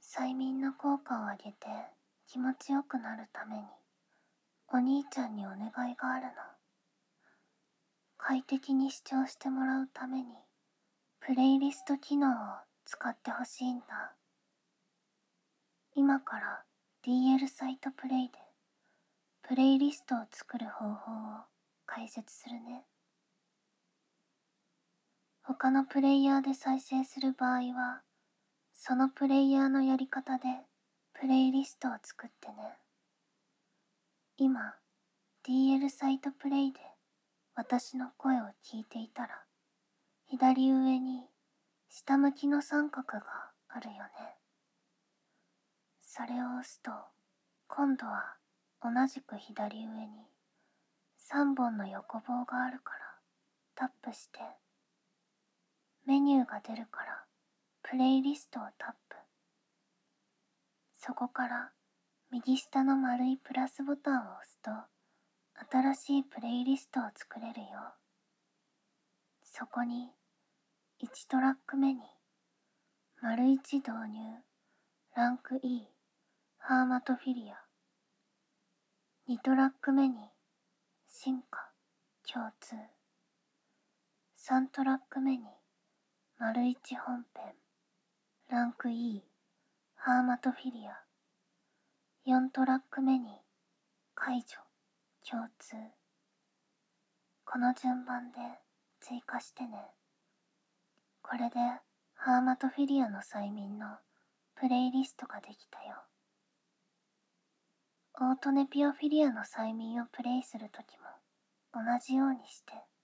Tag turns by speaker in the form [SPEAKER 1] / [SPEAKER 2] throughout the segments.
[SPEAKER 1] 催眠の効果を上げて気持ちよくなるためにお兄ちゃんにお願いがあるの。快適に視聴してもらうためにプレイリスト機能を使ってほしいんだ。今から DL サイトプレイでプレイリストを作る方法を解説するね。他のプレイヤーで再生する場合はそのプレイヤーのやり方でプレイリストを作ってね。今 DL サイトプレイで私の声を聞いていたら左上に下向きの三角があるよね。それを押すと今度は同じく左上に3本の横棒があるからタップしてメニューが出るからプレイリストをタップ。そこから右下の丸いプラスボタンを押すと新しいプレイリストを作れるよ。そこに1トラック目に丸1導入ランク E ハーマトフィリア、2トラック目に進化共通、3トラック目に丸1本編ランク E ハーマトフィリア、4トラック目に解除共通。この順番で追加してね。これでハーマトフィリアの催眠のプレイリストができたよ。オートネピオフィリアの催眠をプレイするときも同じようにして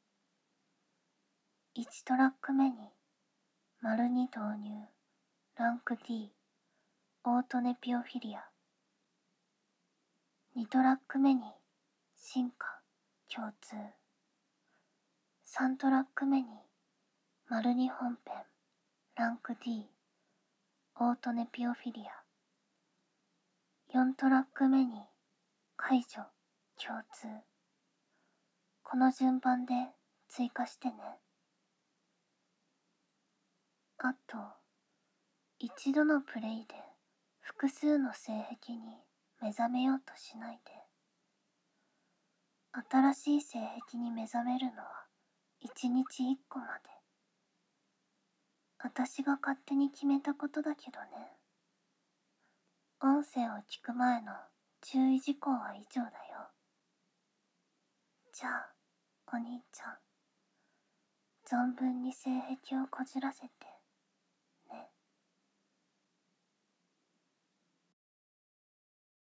[SPEAKER 1] 、1トラック目に丸2導入ランク D オートネピオフィリア、2トラック目に進化共通、3トラック目に丸2本編ランク D オートネピオフィリア、4トラック目に解除共通。この順番で追加してね。あと一度のプレイで複数の性癖に目覚めようとしないで。新しい性癖に目覚めるのは1日1個まで。私が勝手に決めたことだけどね。音声を聞く前の注意事項は以上だよ。じゃあお兄ちゃん、存分に性癖をこじらせて